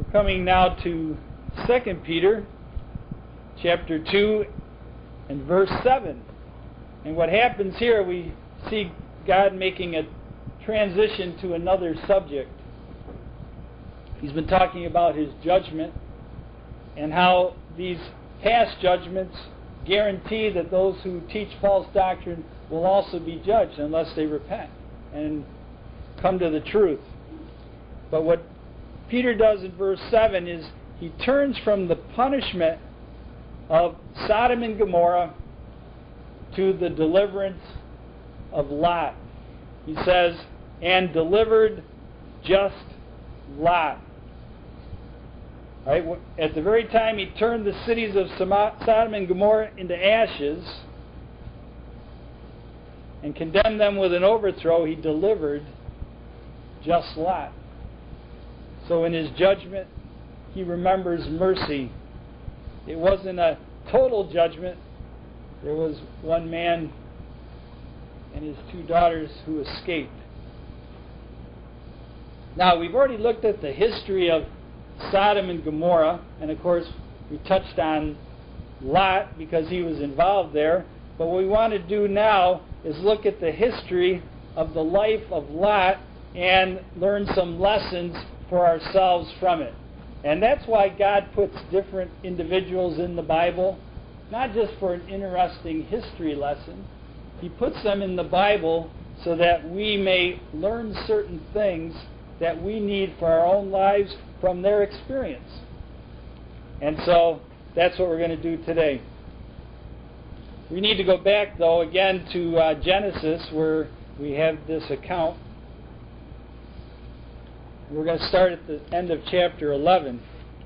Coming now to 2 Peter chapter 2 and verse 7. And what happens here, we see God making a transition to another subject. He's been talking about His judgment and how these past judgments guarantee that those who teach false doctrine will also be judged unless they repent and come to the truth. But what Peter does in verse 7 is he turns from the punishment of Sodom and Gomorrah to the deliverance of Lot. He says, and delivered just Lot. Right? At the very time he turned the cities of Sodom and Gomorrah into ashes and condemned them with an overthrow, he delivered just Lot. So in his judgment, he remembers mercy. It wasn't a total judgment. There was one man and his two daughters who escaped. Now, we've already looked at the history of Sodom and Gomorrah, and of course, we touched on Lot because he was involved there. But what we want to do now is look at the history of the life of Lot and learn some lessons for ourselves from it. And that's why God puts different individuals in the Bible, not just for an interesting history lesson. He puts them in the Bible so that we may learn certain things that we need for our own lives from their experience. And so that's what we're going to do today. We need to go back, though, again to Genesis, where we have this account. We're going to start at the end of chapter 11.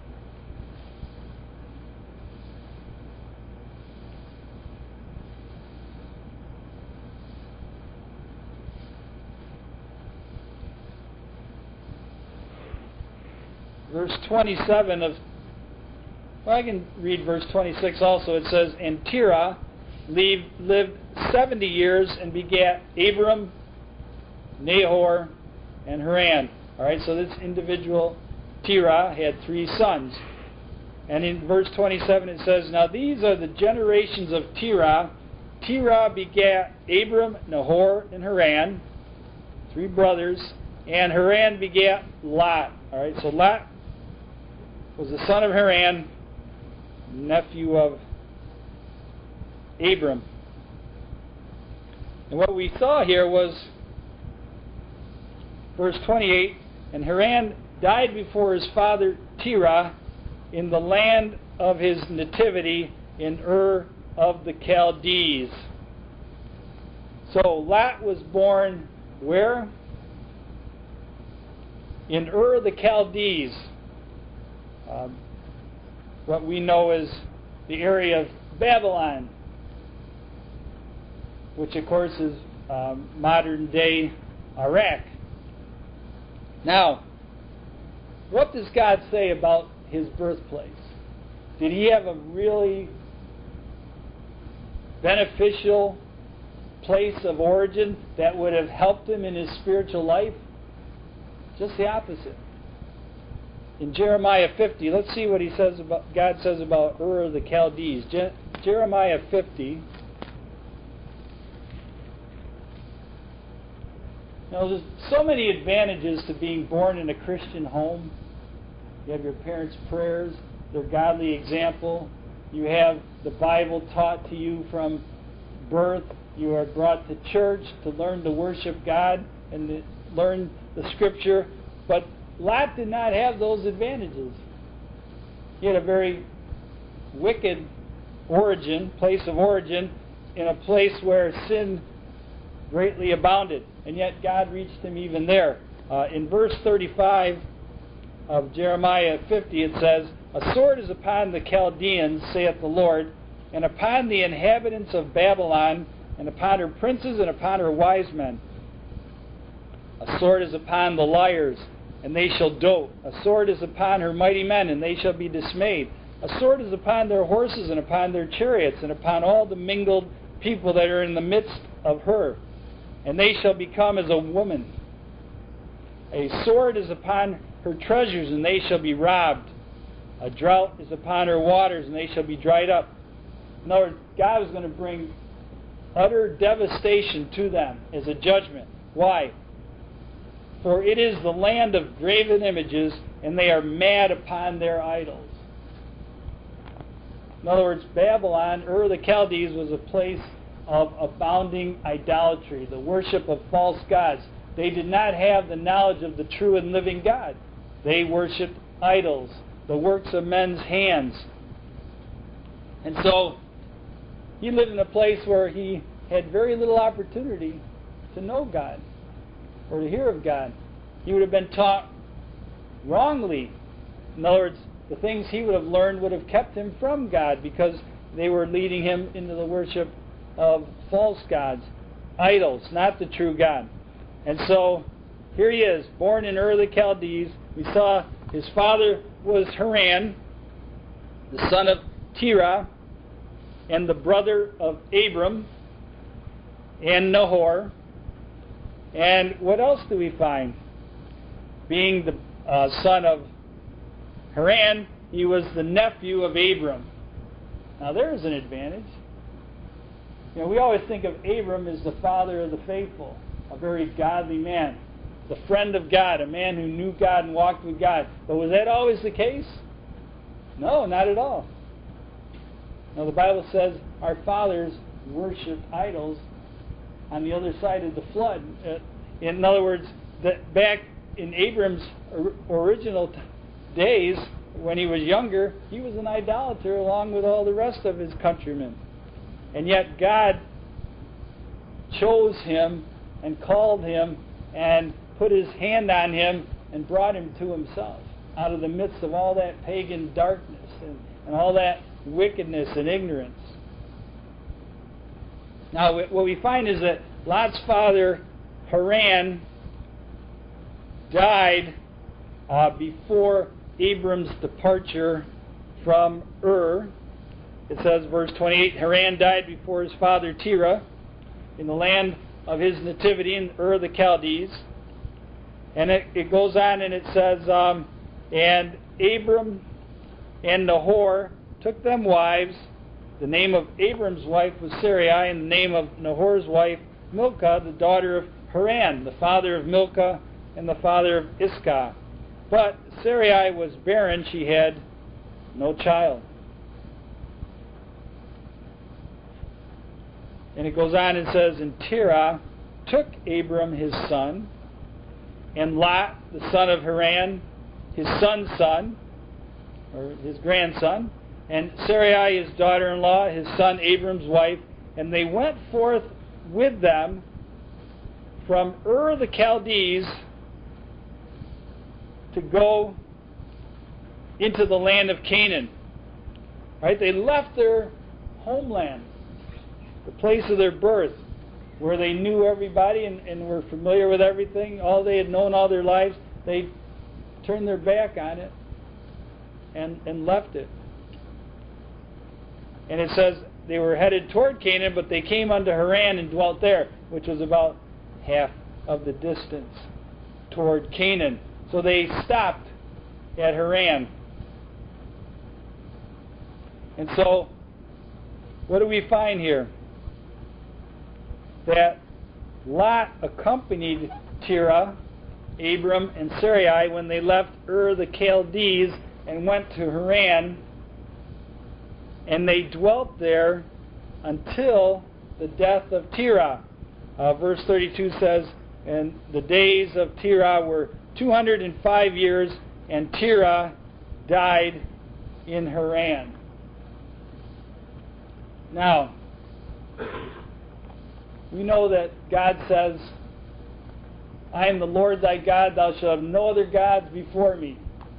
Verse 27 of... Well, I can read verse 26 also. It says, and Terah lived 70 years and begat Abram, Nahor, and Haran. All right, so this individual, Terah, had 3 sons. And in verse 27 it says, now these are the generations of Terah. Terah begat Abram, Nahor, and Haran, 3 brothers. And Haran begat Lot. All right, so Lot was the son of Haran, nephew of Abram. And what we saw here was verse 28, and Haran died before his father Terah in the land of his nativity in Ur of the Chaldees. So Lot was born where? In Ur of the Chaldees. What we know as the area of Babylon, which of course is modern day Iraq. Now, what does God say about his birthplace? Did he have a really beneficial place of origin that would have helped him in his spiritual life? Just the opposite. In Jeremiah 50, let's see what God says about Ur of the Chaldees. Jeremiah 50. Now, there's so many advantages to being born in a Christian home. You have your parents' prayers, their godly example. You have the Bible taught to you from birth. You are brought to church to learn to worship God and to learn the Scripture. But Lot did not have those advantages. He had a very wicked place of origin, in a place where sin greatly abounded. And yet God reached him even there. In verse 35 of Jeremiah 50 it says, a sword is upon the Chaldeans, saith the Lord, and upon the inhabitants of Babylon, and upon her princes, and upon her wise men. A sword is upon the liars, and they shall dote. A sword is upon her mighty men, and they shall be dismayed. A sword is upon their horses, and upon their chariots, and upon all the mingled people that are in the midst of her. And they shall become as a woman. A sword is upon her treasures, and they shall be robbed. A drought is upon her waters, and they shall be dried up. In other words, God was going to bring utter devastation to them as a judgment. Why? For it is the land of graven images, and they are mad upon their idols. In other words, Babylon, Ur of the Chaldees, was a place of abounding idolatry, the worship of false gods. They did not have the knowledge of the true and living God. They worshipped idols, the works of men's hands. And so, he lived in a place where he had very little opportunity to know God or to hear of God. He would have been taught wrongly. In other words, the things he would have learned would have kept him from God because they were leading him into the worship of false gods, idols, not the true God. And so, here he is, born in Ur of the Chaldees. We saw his father was Haran, the son of Terah, and the brother of Abram and Nahor. And what else do we find? Being the son of Haran, he was the nephew of Abram. Now there's an advantage. You know, we always think of Abram as the father of the faithful, a very godly man, the friend of God, a man who knew God and walked with God. But was that always the case? No, not at all. Now the Bible says our fathers worshipped idols on the other side of the flood. In other words, back in Abram's original days, when he was younger, he was an idolater along with all the rest of his countrymen. And yet God chose him and called him and put his hand on him and brought him to himself out of the midst of all that pagan darkness and all that wickedness and ignorance. Now, what we find is that Lot's father, Haran, died before Abram's departure from Ur. It says, verse 28, Haran died before his father Terah in the land of his nativity in Ur of the Chaldees. And it goes on and it says, and Abram and Nahor took them wives. The name of Abram's wife was Sarai, and the name of Nahor's wife Milcah, the daughter of Haran, the father of Milcah and the father of Iscah. But Sarai was barren, she had no child. And it goes on and says, and Terah took Abram his son, and Lot, the son of Haran, his son's son, or his grandson, and Sarai, his daughter-in-law, his son Abram's wife, and they went forth with them from Ur the Chaldees to go into the land of Canaan. Right? They left their homeland, the place of their birth, where they knew everybody and were familiar with everything, all they had known all their lives. They turned their back on it and left it. And it says they were headed toward Canaan, but they came unto Haran and dwelt there, which was about half of the distance toward Canaan. So they stopped at Haran. And so, what do we find here? That Lot accompanied Terah, Abram, and Sarai when they left Ur the Chaldees and went to Haran, and they dwelt there until the death of Terah. Verse 32 says, and the days of Terah were 205 years, and Terah died in Haran. Now, we know that God says, I am the Lord thy God, thou shalt have no other gods before me.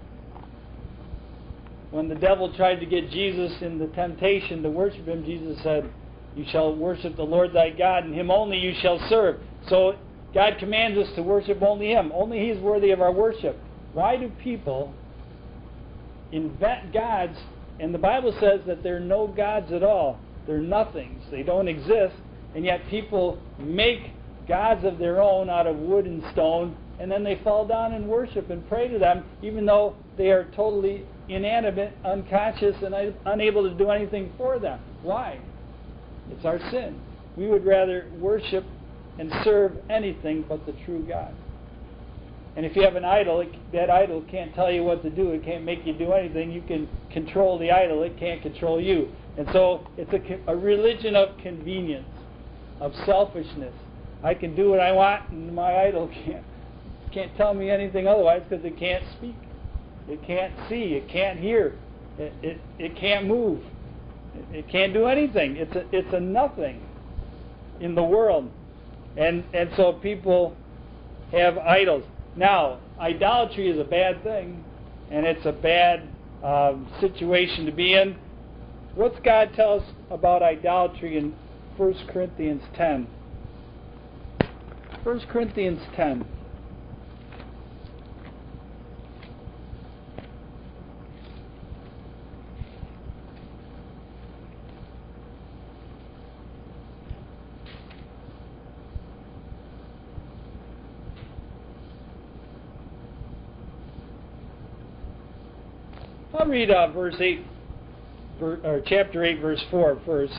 When the devil tried to get Jesus in the temptation to worship him, Jesus said, you shall worship the Lord thy God, and him only you shall serve. So God commands us to worship only him. Only he is worthy of our worship. Why do people invent gods? And the Bible says that there are no gods at all. They're nothings. They don't exist. And yet people make gods of their own out of wood and stone and then they fall down and worship and pray to them, even though they are totally inanimate, unconscious, and unable to do anything for them. Why? It's our sin. We would rather worship and serve anything but the true God. And if you have an idol, that idol can't tell you what to do. It can't make you do anything. You can control the idol. It can't control you. And so it's a religion of convenience, of selfishness. I can do what I want, and my idol can't tell me anything otherwise, because it can't speak. It can't see. It can't hear. It can't move. It can't do anything. It's a nothing in the world. And so people have idols. Now, idolatry is a bad thing, and it's a bad situation to be in. What's God tell us about idolatry in 1 Corinthians 10? 1 Corinthians 10. I'll read chapter 8, verse 4 first.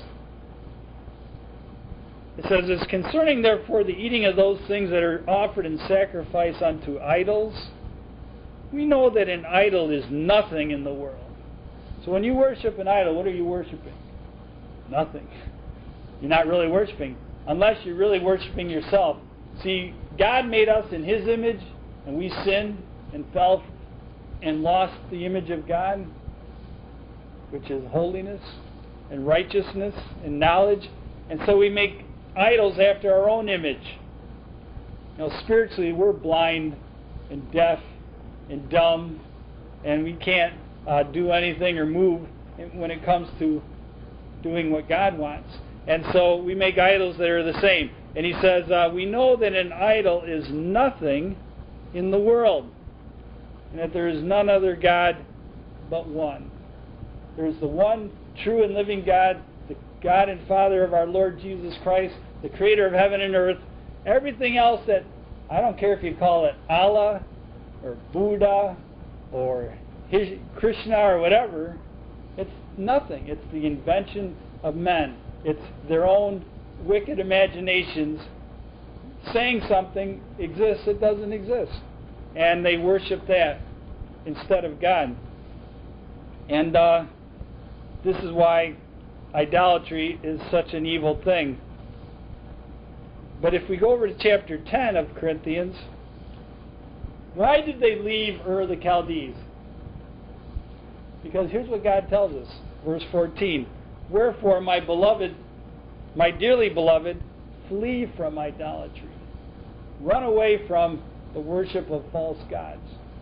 It says, "It's concerning therefore the eating of those things that are offered in sacrifice unto idols. We know that an idol is nothing in the world." So when you worship an idol, what are you worshiping? Nothing. You're not really worshiping, unless you're really worshiping yourself. See, God made us in His image, and we sinned and fell and lost the image of God, which is holiness and righteousness and knowledge. And so we make idols after our own image. Now, spiritually, we're blind and deaf and dumb, and we can't do anything or move when it comes to doing what God wants. And so we make idols that are the same. And he says, we know that an idol is nothing in the world, and that there is none other God but one. There is the one true and living God, the God and Father of our Lord Jesus Christ, the creator of heaven and earth. Everything else that, I don't care if you call it Allah or Buddha or Krishna or whatever, it's nothing. It's the invention of men. It's their own wicked imaginations saying something exists that doesn't exist. And they worship that instead of God. And this is why idolatry is such an evil thing. But if we go over to chapter 10 of Corinthians, why did they leave Ur the Chaldees? Because here's what God tells us, verse 14. "Wherefore, my beloved, my dearly beloved, flee from idolatry." Run away from the worship of false gods.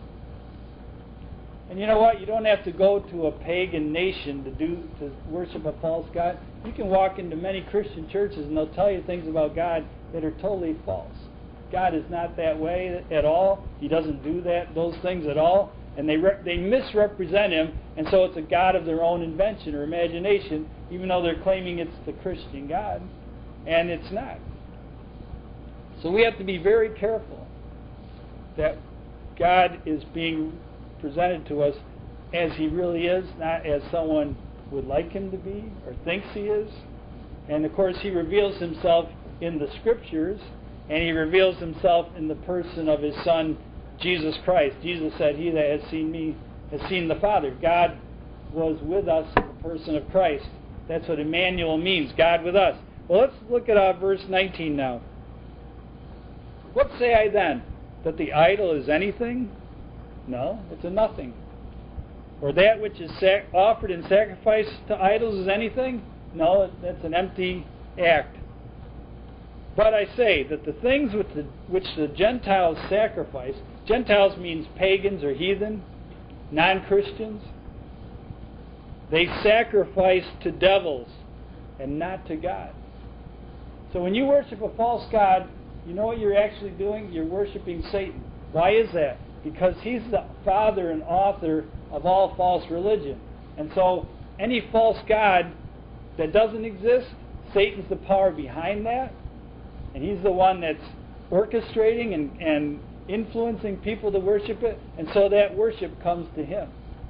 And you know what? You don't have to go to a pagan nation to worship a false god. You can walk into many Christian churches and they'll tell you things about God that are totally false. God is not that way at all. He doesn't do those things at all. And they misrepresent Him, and so it's a god of their own invention or imagination, even though they're claiming it's the Christian God, and it's not. So we have to be very careful that God is being presented to us as He really is, not as someone would like Him to be or thinks He is. And of course He reveals Himself in the Scriptures, and He reveals Himself in the person of His Son, Jesus Christ. Jesus said, "He that has seen me has seen the Father." God was with us in the person of Christ. That's what Emmanuel means, God with us. Well, let's look at verse 19 now. "What say I then? That the idol is anything? No, it's a nothing. Or that which is offered in sacrifice to idols is anything? No, that's an empty act. But I say that the things which the Gentiles sacrifice," Gentiles means pagans or heathen, non-Christians, "they sacrifice to devils and not to God." So when you worship a false god, you know what you're actually doing? You're worshiping Satan. Why is that? Because he's the father and author of all false religion. And so any false god that doesn't exist, Satan's the power behind that. And he's the one that's orchestrating and influencing people to worship it, and so that worship comes to him.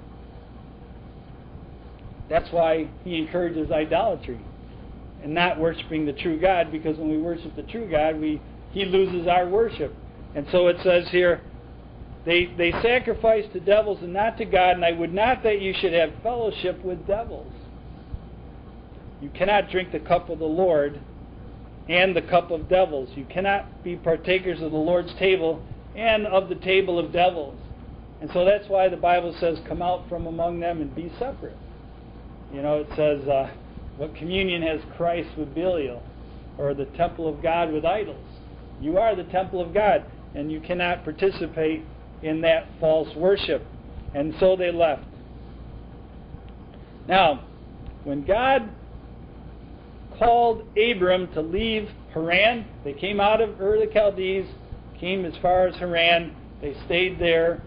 That's why he encourages idolatry and not worshiping the true God, because when we worship the true God, he loses our worship. And so it says here, they sacrifice to devils and not to God, and I would not that you should have fellowship with devils. You cannot drink the cup of the Lord and the cup of devils. You cannot be partakers of the Lord's table and of the table of devils. And so that's why the Bible says, come out from among them and be separate. You know, it says, what communion has Christ with Belial, or the temple of God with idols? You are the temple of God, and you cannot participate in that false worship. And so they left. Now, when God called Abram to leave Haran, they came out of Ur the Chaldees, came as far as Haran. They stayed there.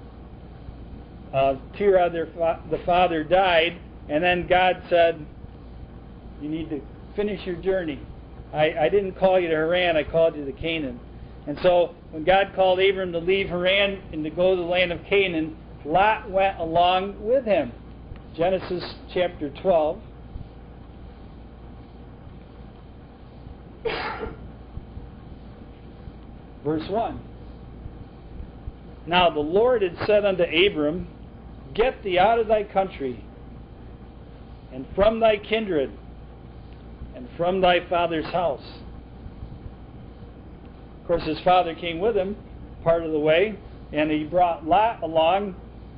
Terah, the father, died, and then God said, you need to finish your journey. I didn't call you to Haran, I called you to Canaan. And so when God called Abram to leave Haran and to go to the land of Canaan, Lot went along with him. Genesis chapter 12. Verse 1. Now the Lord had said unto Abram, get thee out of thy country, and from thy kindred, and from thy father's house. Of course, his father came with him part of the way, and he brought Lot along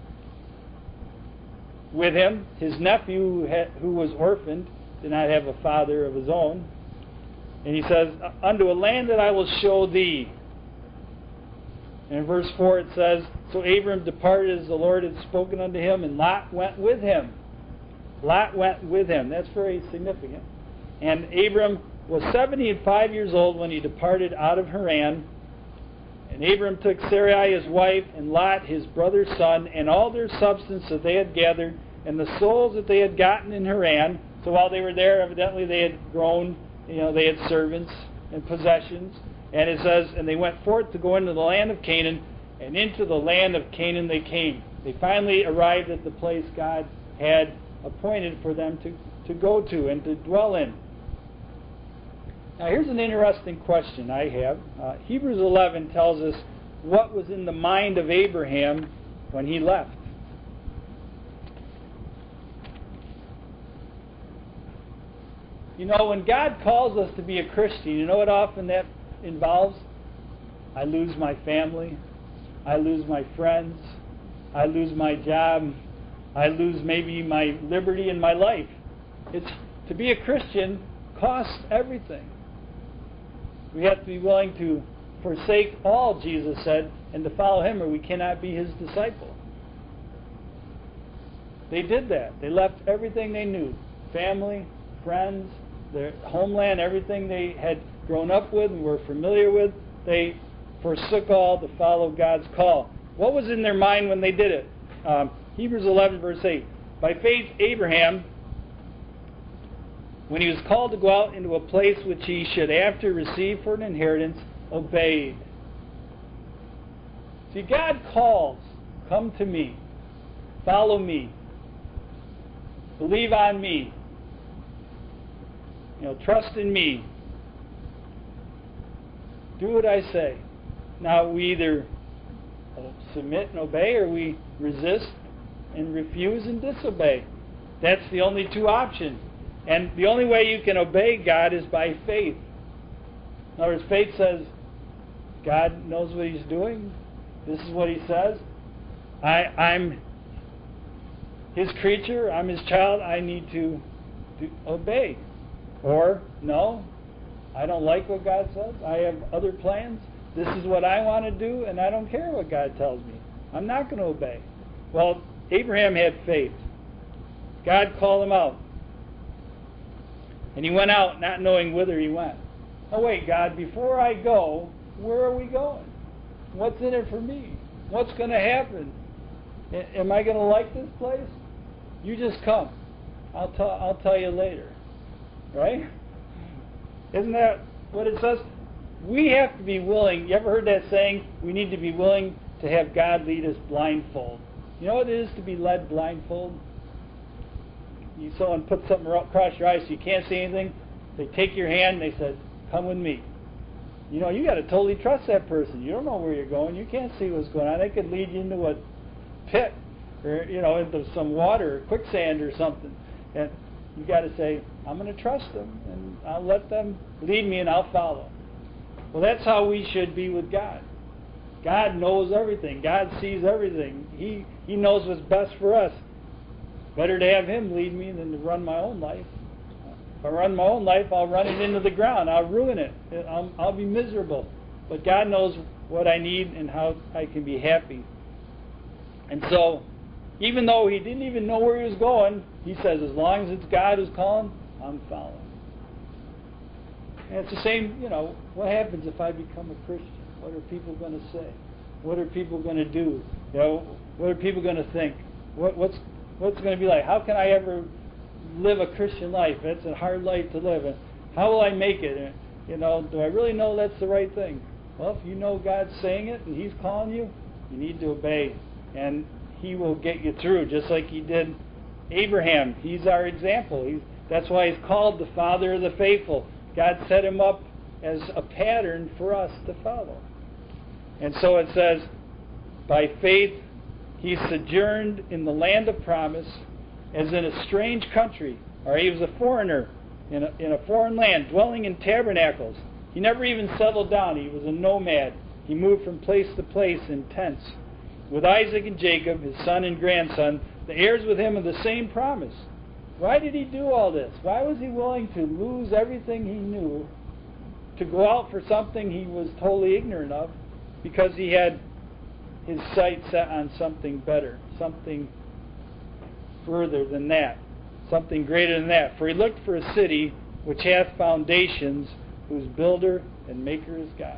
with him. His nephew, who was orphaned, did not have a father of his own. And he says, unto a land that I will show thee. And in verse 4 it says, so Abram departed as the Lord had spoken unto him, and Lot went with him. Lot went with him. That's very significant. And Abram was 75 years old when he departed out of Haran. And Abram took Sarai his wife, and Lot his brother's son, and all their substance that they had gathered, and the souls that they had gotten in Haran. So while they were there, evidently they had grown, they had servants and possessions. And it says, and they went forth to go into the land of Canaan, and into the land of Canaan they came. They finally arrived at the place God had appointed for them to go to and to dwell in. Now here's an interesting question I have. Hebrews 11 tells us what was in the mind of Abraham when he left. When God calls us to be a Christian, you know what often that involves? I lose my family. I lose my friends. I lose my job. I lose maybe my liberty in my life. To be a Christian costs everything. We have to be willing to forsake all, Jesus said, and to follow him, or we cannot be his disciple. They did that. They left everything they knew. Family, friends, their homeland, everything they had grown up with and were familiar with. They forsook all to follow God's call. What was in their mind when they did it? Hebrews 11, verse 8. By faith, Abraham, when he was called to go out into a place which he should after receive for an inheritance, obeyed. See, God calls, come to me, follow me, believe on me, trust in me, do what I say. Now we either submit and obey, or we resist and refuse and disobey. That's the only two options. And the only way you can obey God is by faith. In other words, faith says, God knows what he's doing. This is what he says. I'm his creature. I'm his child. I need to obey. Or, no, I don't like what God says. I have other plans. This is what I want to do, and I don't care what God tells me. I'm not going to obey. Well, Abraham had faith. God called him out. And he went out not knowing whither he went. Oh, wait, God, before I go, where are we going? What's in it for me? What's going to happen? Am I going to like this place? You just come. I'll tell you later. Right? Isn't that what it says? we have to be willing. You ever heard that saying? We need to be willing to have God lead us blindfold. You know what it is to be led blindfold? Someone puts something across your eyes so you can't see anything. They take your hand and they said, "Come with me." You know, you got to totally trust that person. You don't know where you're going. You can't see what's going on. They could lead you into a pit, or into some water, or quicksand, or something. And you got to say, "I'm going to trust them, and I'll let them lead me, and I'll follow." Well, that's how we should be with God. God knows everything. God sees everything. He knows what's best for us. Better to have Him lead me than to run my own life. If I run my own life, I'll run it into the ground. I'll ruin it. I'll be miserable. But God knows what I need and how I can be happy. And so, even though he didn't even know where he was going, he says, as long as it's God who's calling, I'm following. And it's the same, what happens if I become a Christian? What are people going to say? What are people going to do? What are people going to think? What's going to be like? How can I ever live a Christian life? That's a hard life to live. And how will I make it? Do I really know that's the right thing? Well, if you know God's saying it and He's calling you, you need to obey. And He will get you through, just like He did Abraham. He's our example. That's why He's called the Father of the Faithful. God set him up as a pattern for us to follow. And so it says, by faith he sojourned in the land of promise, as in a strange country, or he was a foreigner in a foreign land, dwelling in tabernacles. He never even settled down. He was a nomad. He moved from place to place in tents, with Isaac and Jacob, his son and grandson, the heirs with him of the same promise. Why did he do all this? Why was he willing to lose everything he knew to go out for something he was totally ignorant of? Because he had his sight set on something better, something further than that, something greater than that. For he looked for a city which hath foundations, whose builder and maker is God.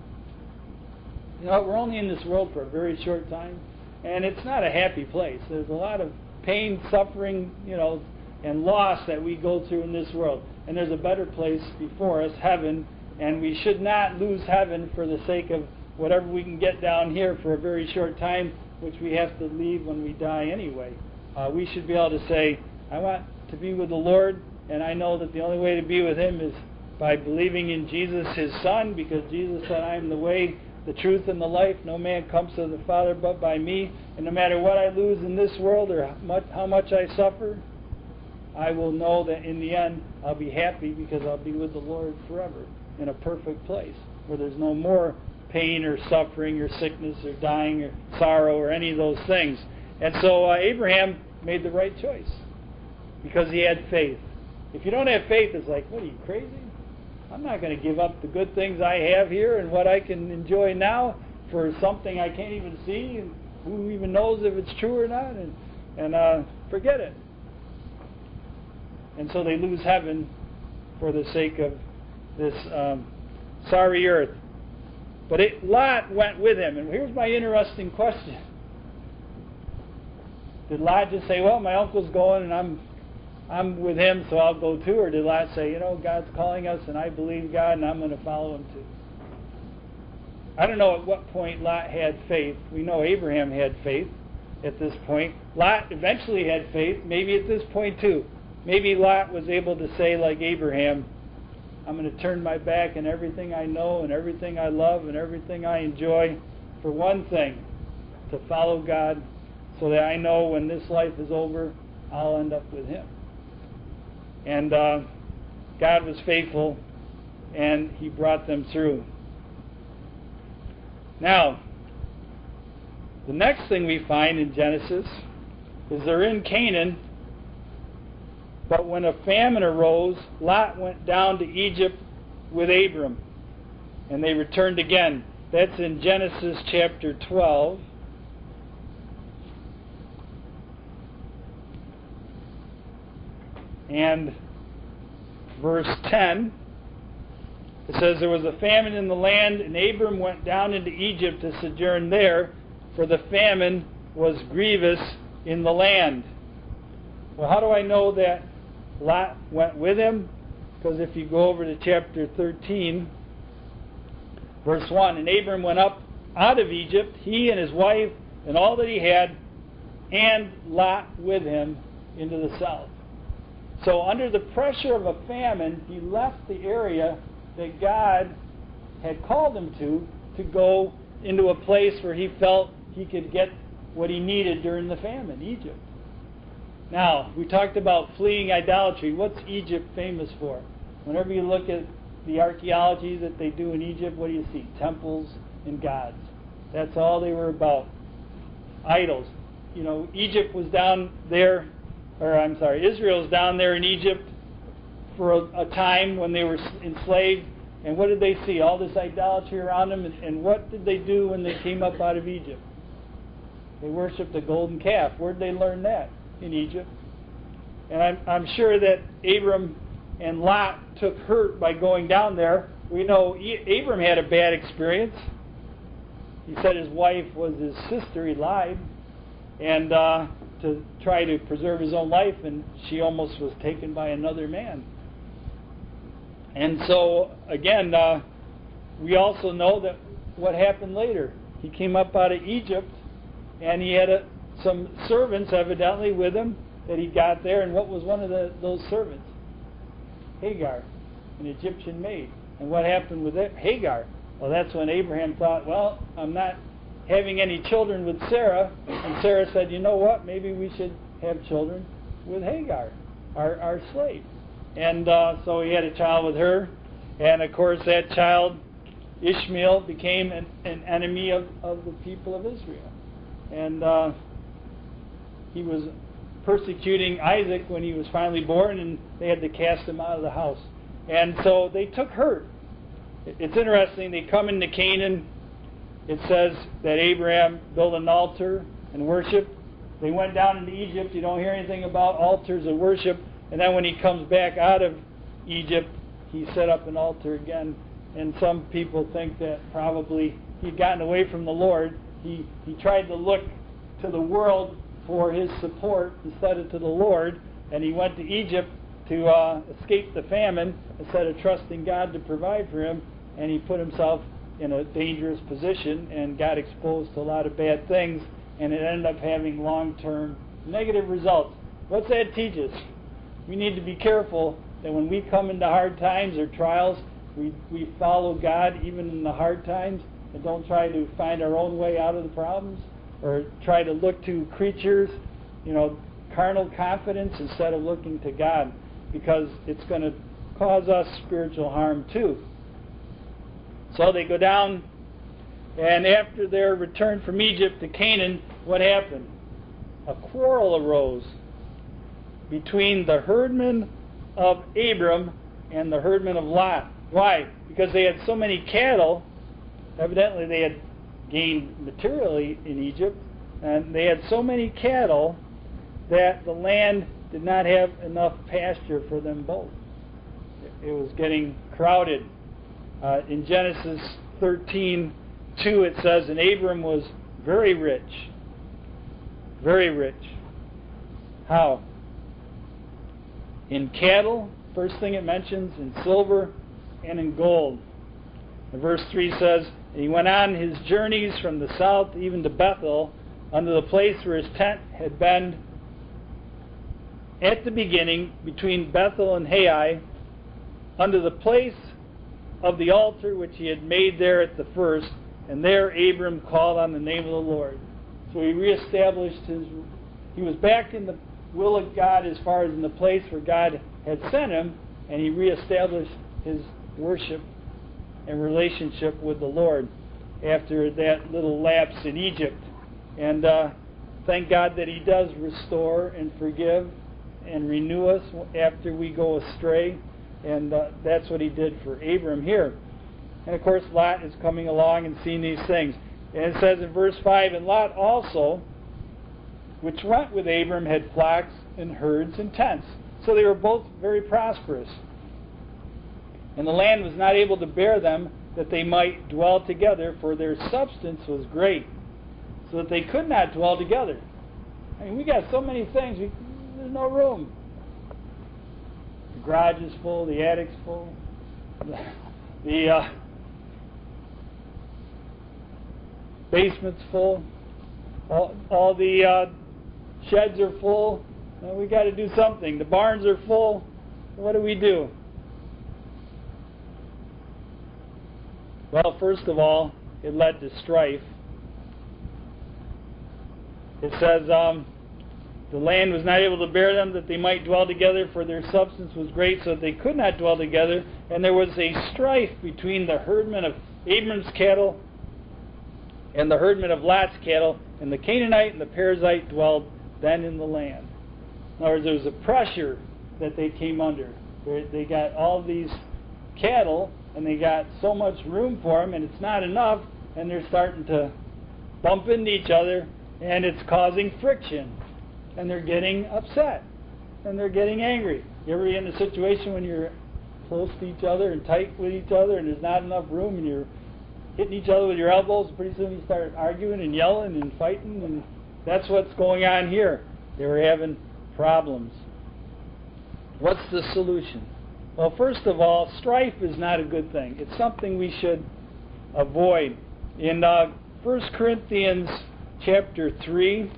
We're only in this world for a very short time, and it's not a happy place. There's a lot of pain, suffering, and loss that we go through in this world. And there's a better place before us, heaven, and we should not lose heaven for the sake of whatever we can get down here for a very short time, which we have to leave when we die anyway. We should be able to say, I want to be with the Lord, and I know that the only way to be with Him is by believing in Jesus, His Son, because Jesus said, I am the way, the truth, and the life. No man comes to the Father but by me. And no matter what I lose in this world or how much I suffer, I will know that in the end I'll be happy because I'll be with the Lord forever in a perfect place where there's no more pain or suffering or sickness or dying or sorrow or any of those things. And so Abraham made the right choice because he had faith. If you don't have faith, it's like, what are you, crazy? I'm not going to give up the good things I have here and what I can enjoy now for something I can't even see, and who even knows if it's true or not, and forget it. And so they lose heaven for the sake of this sorry earth. But Lot went with him. And here's my interesting question. Did Lot just say, well, my uncle's going and I'm with him, so I'll go too? Or did Lot say, God's calling us and I believe God and I'm going to follow Him too? I don't know at what point Lot had faith. We know Abraham had faith at this point. Lot eventually had faith, maybe at this point too. Maybe Lot was able to say, like Abraham, I'm going to turn my back on everything I know and everything I love and everything I enjoy for one thing, to follow God, so that I know when this life is over, I'll end up with Him. And God was faithful, and He brought them through. Now, the next thing we find in Genesis is they're in Canaan. But when a famine arose, Lot went down to Egypt with Abram, and they returned again. That's in Genesis chapter 12. And verse 10, it says, there was a famine in the land, and Abram went down into Egypt to sojourn there, for the famine was grievous in the land. Well, how do I know that Lot went with him? Because if you go over to chapter 13, Verse 1, and Abram went up out of Egypt, he and his wife and all that he had, and Lot with him into the south. So under the pressure of a famine, he left the area that God had called him to go into a place where he felt he could get what he needed during the famine, Egypt. Now, we talked about fleeing idolatry. What's Egypt famous for? Whenever you look at the archaeology that they do in Egypt, what do you see? Temples and gods. That's all they were about. Idols. You know, Egypt was down there, Israel's down there in Egypt for a time when they were enslaved. And what did they see? All this idolatry around them. And what did they do when they came up out of Egypt? They worshipped a golden calf. Where did they learn that? In Egypt. And I'm sure that Abram and Lot took hurt by going down there. We know Abram had a bad experience. He said his wife was his sister. He lied. And to try to preserve his own life, and she almost was taken by another man. And so, again, we also know that what happened later. He came up out of Egypt, and he had some servants evidently with him that he got there. And what was one of those servants? Hagar, an Egyptian maid. And what happened with Hagar? Well, that's when Abraham thought, well, I'm not having any children with Sarah. And Sarah said, you know what? Maybe we should have children with Hagar, our slave. And so he had a child with her. And, of course, that child, Ishmael, became an enemy of the people of Israel. And he was persecuting Isaac when he was finally born, and they had to cast him out of the house. And so they took hurt. It's interesting. They come into Canaan. It says that Abraham built an altar and worshiped. They went down into Egypt. You don't hear anything about altars of worship. And then when he comes back out of Egypt, he set up an altar again. And some people think that probably he'd gotten away from the Lord. He tried to look to the world for his support instead of to the Lord. And he went to Egypt to escape the famine instead of trusting God to provide for him. And he put himself in a dangerous position and got exposed to a lot of bad things. And it ended up having long-term negative results. What's that teach us? We need to be careful that when we come into hard times or trials, we follow God even in the hard times and don't try to find our own way out of the problems or try to look to creatures, carnal confidence instead of looking to God, because it's going to cause us spiritual harm too. So they go down, and after their return from Egypt to Canaan, what happened? A quarrel arose between the herdmen of Abram and the herdmen of Lot. Why? Because they had so many cattle. Evidently they had gained materially in Egypt, and they had so many cattle that the land did not have enough pasture for them both. It was getting crowded. In Genesis 13:2 it says, and Abram was very rich. Very rich. How? In cattle, first thing it mentions, in silver and in gold. And verse 3 says, and he went on his journeys from the south even to Bethel, unto the place where his tent had been at the beginning, between Bethel and Hai, unto the place of the altar which he had made there at the first, and there Abram called on the name of the Lord. So he reestablished he was back in the will of God as far as in the place where God had sent him, and he reestablished his worship and relationship with the Lord after that little lapse in Egypt. And thank God that he does restore and forgive and renew us after we go astray. And that's what he did for Abram here. And of course Lot is coming along and seeing these things. And it says in verse 5, and Lot also, which went with Abram, had flocks and herds and tents. So they were both very prosperous. And the land was not able to bear them, that they might dwell together, for their substance was great, so that they could not dwell together. I mean, we got so many things, there's no room. The garage is full, the attic's full, the basement's full. All the sheds are full. We got to do something. The barns are full. What do? Well, first of all, it led to strife. It says, the land was not able to bear them, that they might dwell together, for their substance was great, so that they could not dwell together. And there was a strife between the herdmen of Abram's cattle and the herdmen of Lot's cattle, and the Canaanite and the Perizzite dwelled then in the land. In other words, there was a pressure that they came under. They got all these cattle, and they got so much room for them, and it's not enough, and they're starting to bump into each other, and it's causing friction. And they're getting upset, and they're getting angry. You ever be in a situation when you're close to each other and tight with each other, and there's not enough room, and you're hitting each other with your elbows? Pretty soon you start arguing and yelling and fighting, and that's what's going on here. They were having problems. What's the solution? Well, first of all, strife is not a good thing. It's something we should avoid. In 1 Corinthians chapter 3,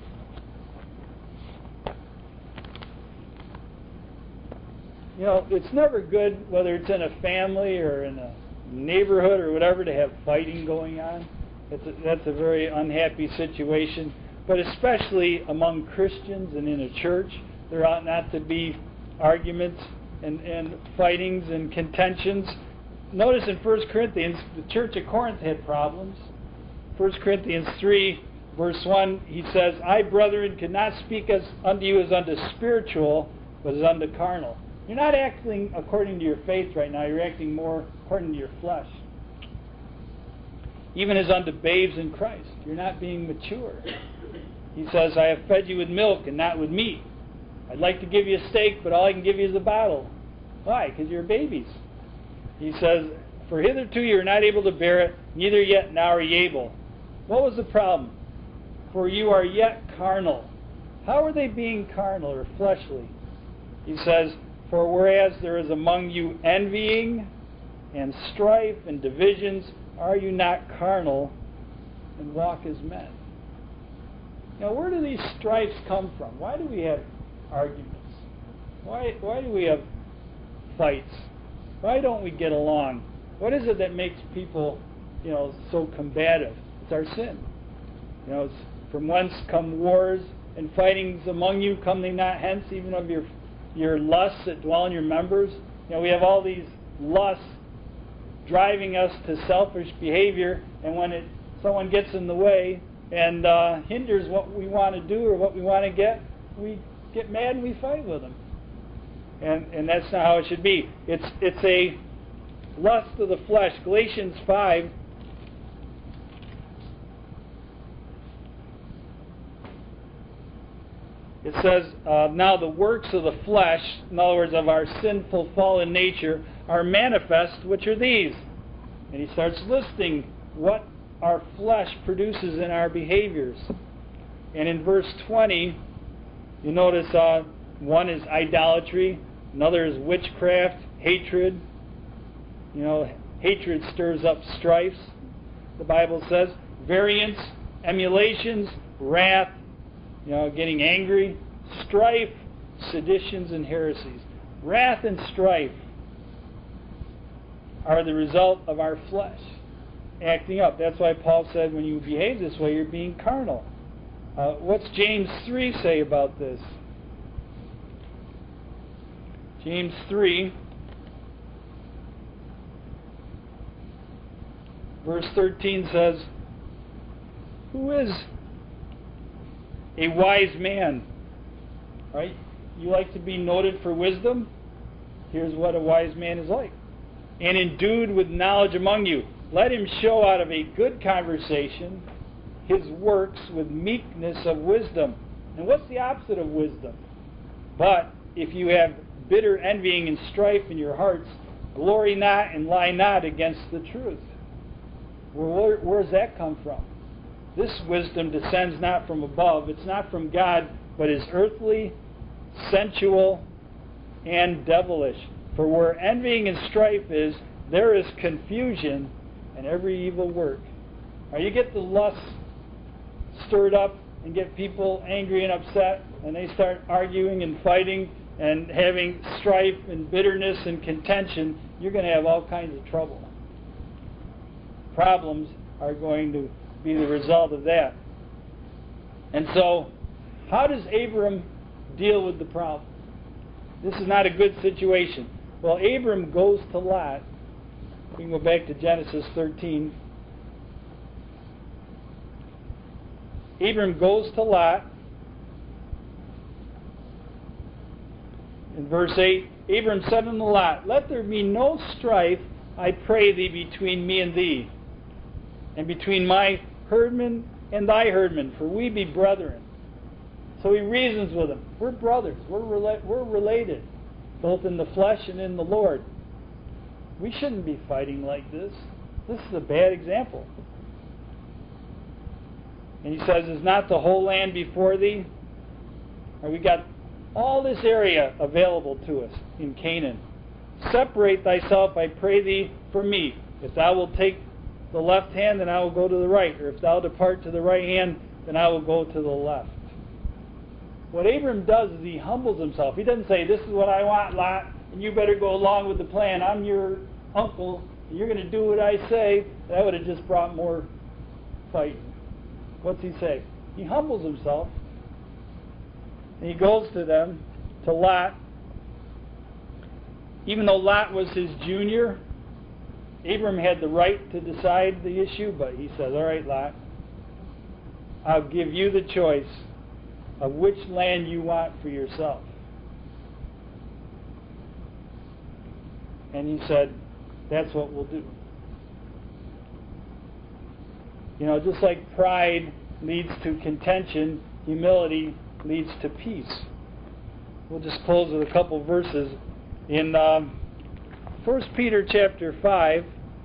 you know, it's never good, whether it's in a family or in a neighborhood or whatever, to have fighting going on. That's a very unhappy situation. But especially among Christians and in a church, there ought not to be arguments and fightings and contentions. Notice in 1 Corinthians, the church at Corinth had problems. 1 Corinthians 3, verse 1, he says, I, brethren, could not speak unto you as unto spiritual, but as unto carnal. You're not acting according to your faith right now. You're acting more according to your flesh. Even as unto babes in Christ. You're not being mature. He says, I have fed you with milk and not with meat. I'd like to give you a steak, but all I can give you is a bottle. Why? Because you're babies. He says, for hitherto you are not able to bear it, neither yet now are ye able. What was the problem? For you are yet carnal. How are they being carnal or fleshly? He says, for whereas there is among you envying and strife and divisions, are you not carnal and walk as men? Now, where do these strifes come from? Why do we have arguments? Why do we have fights? Why don't we get along? What is it that makes people, so combative? It's our sin. It's from whence come wars and fightings among you, come they not hence, even of your lusts that dwell in your members? We have all these lusts driving us to selfish behavior, and when someone gets in the way and hinders what we want to do or what we want to get, we get mad and we fight with them. And that's not how it should be. It's a lust of the flesh. Galatians 5, it says, now the works of the flesh, in other words, of our sinful fallen nature, are manifest, which are these. And he starts listing what our flesh produces in our behaviors. And in verse 20, you notice one is idolatry, another is witchcraft, hatred. Hatred stirs up strifes, the Bible says. Variance, emulations, wrath, getting angry, strife, seditions, and heresies. Wrath and strife are the result of our flesh acting up. That's why Paul said when you behave this way, you're being carnal. What's James 3 say about this? James 3, verse 13 says, who is a wise man? Right? You like to be noted for wisdom? Here's what a wise man is like. And endued with knowledge among you. Let him show out of a good conversation his works with meekness of wisdom. And what's the opposite of wisdom? But if you have bitter envying and strife in your hearts, glory not and lie not against the truth. Where does that come from? This wisdom descends not from above. It's not from God, but is earthly, sensual, and devilish. For where envying and strife is, there is confusion and every evil work. Or you get the lust stirred up and get people angry and upset, and they start arguing and fighting and having strife and bitterness and contention, you're going to have all kinds of trouble. Problems are going to be the result of that. And so, how does Abram deal with the problem? This is not a good situation. Well, Abram goes to Lot. We can go back to Genesis 13. Abram goes to Lot. In verse 8, Abram said unto Lot, Let there be no strife, I pray thee, between me and thee, and between my herdmen and thy herdmen, for we be brethren. So he reasons with him. We're brothers. We're related, both in the flesh and in the Lord. We shouldn't be fighting like this. This is a bad example. And he says, Is not the whole land before thee? Or we got all this area available to us in Canaan. Separate thyself, I pray thee, from me. If thou wilt take the left hand, then I will go to the right. Or if thou depart to the right hand, then I will go to the left. What Abram does is he humbles himself. He doesn't say, This is what I want, Lot, and you better go along with the plan. I'm your uncle, and you're going to do what I say. That would have just brought more fighting. What's he say? He humbles himself. And he goes to them, to Lot. Even though Lot was his junior, Abram had the right to decide the issue, but he says, All right, Lot, I'll give you the choice of which land you want for yourself. And he said, That's what we'll do. You know, just like pride leads to contention, humility leads to peace. We'll just close with a couple verses. In 1 Peter chapter 5,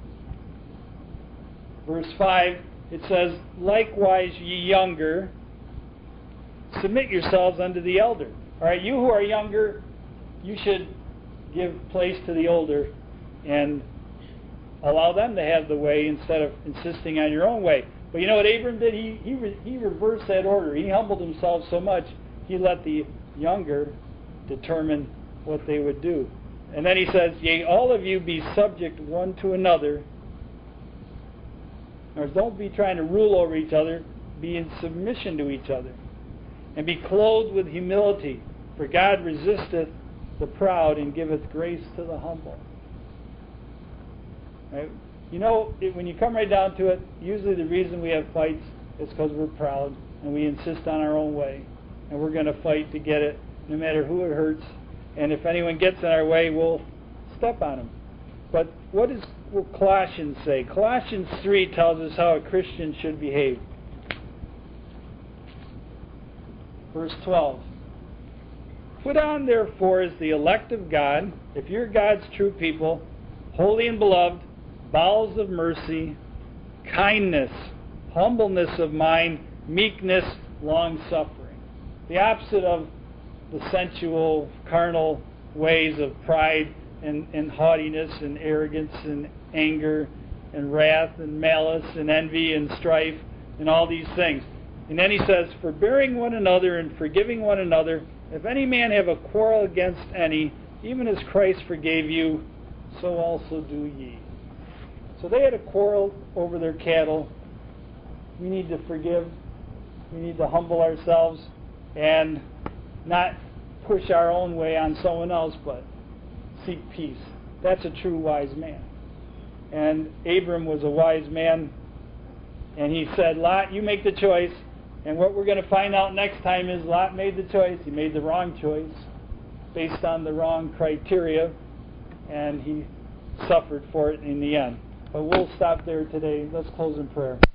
verse 5, it says, Likewise, ye younger, submit yourselves unto the elder. All right, you who are younger, you should give place to the older and allow them to have the way instead of insisting on your own way. But you know what Abram did? He reversed that order. He humbled himself so much, he let the younger determine what they would do. And then he says, Yea, all of you be subject one to another. Or don't be trying to rule over each other. Be in submission to each other. And be clothed with humility. For God resisteth the proud and giveth grace to the humble. Right? You know, when you come right down to it, usually the reason we have fights is because we're proud and we insist on our own way. And we're going to fight to get it, no matter who it hurts. And if anyone gets in our way, we'll step on them. But what will Colossians say? Colossians 3 tells us how a Christian should behave. Verse 12. Put on, therefore, as the elect of God, if you're God's true people, holy and beloved, bowels of mercy, kindness, humbleness of mind, meekness, long-suffering. The opposite of the sensual, carnal ways of pride and haughtiness and arrogance and anger and wrath and malice and envy and strife and all these things. And then he says, forbearing one another and forgiving one another, if any man have a quarrel against any, even as Christ forgave you, so also do ye. So they had a quarrel over their cattle. We need to forgive. We need to humble ourselves and not push our own way on someone else, but seek peace. That's a true wise man. And Abram was a wise man, and he said, Lot, you make the choice. And what we're going to find out next time is Lot made the choice. He made the wrong choice based on the wrong criteria, and he suffered for it in the end. But we'll stop there today. Let's close in prayer.